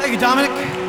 Thank you, Dominic.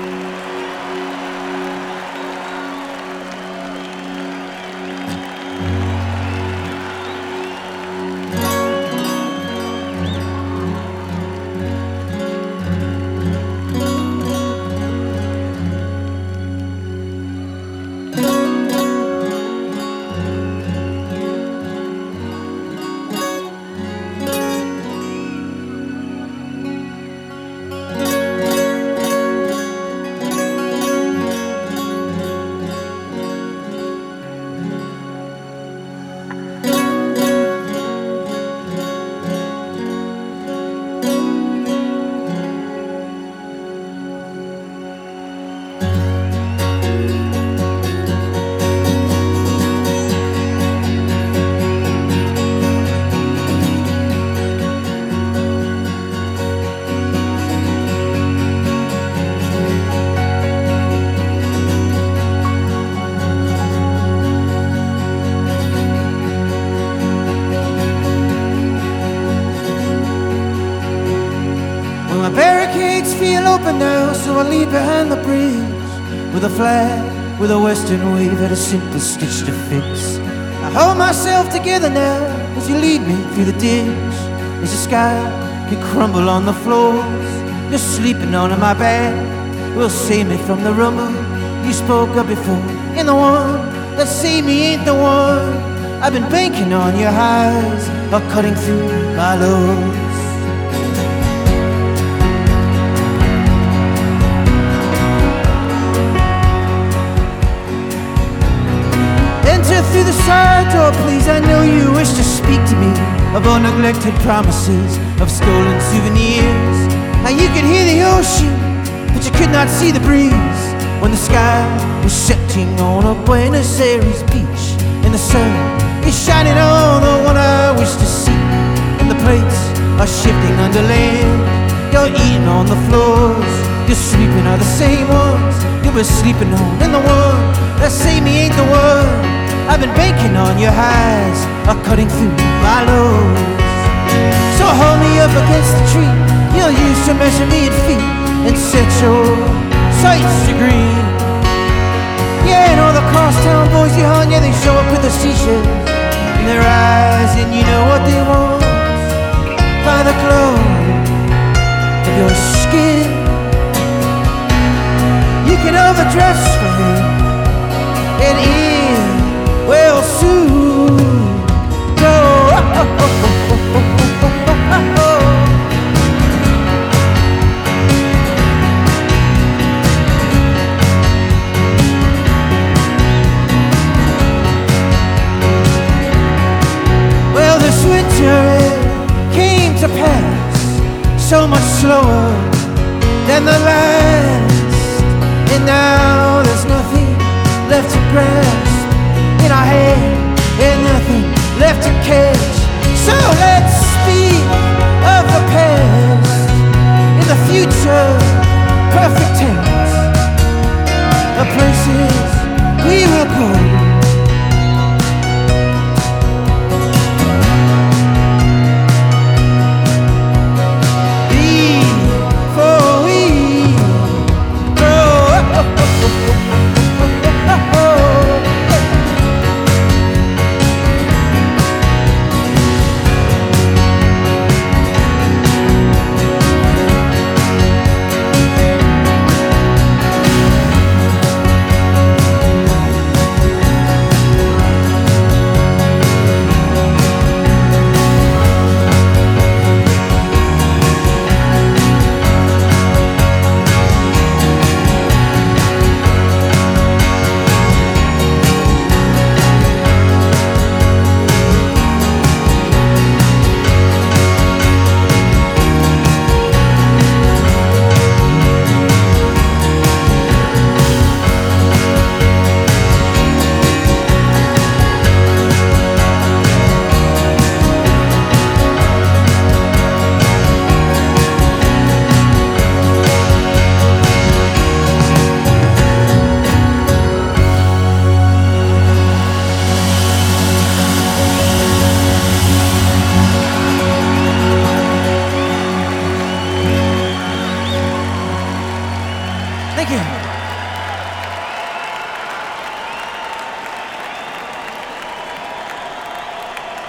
My barricades feel open now, so I leave behind the bridge with a flag, with a western wave and a simple stitch to fix. I hold myself together now as you lead me through the ditch, as the sky can crumble on the floors. You're sleeping on my back will save me from the rumble you spoke of before. And the one that saved me ain't the one. I've been banking on your highs, or cutting through my lows. Through the side door, please, I know you wish to speak to me of all neglected promises, of stolen souvenirs. How you could hear the ocean, but you could not see the breeze, when the sky was setting on a Buenos Aires beach, and the sun is shining on the one I wish to see, and the plates are shifting under land. You're eating on the floors, you're sleeping are the same ones you were sleeping on, and the one that saved me ain't the one. I've been banking on your highs, are cutting through my lows. So hold me up against the tree you'll use to measure me in feet, and set your sights to green. Yeah, and all the crosstown boys you hung, yeah, they show up with the seashells in their eyes, and you know what they want by the glow of your skin. You can overdress for him, and will soon go. Well, this winter it came to pass so much slower than the last, and now there's nothing left to grasp in our hand, and nothing left to catch. So let's speak of the past, in the future, perfect tense, the places we will go. Before we go. Thank you.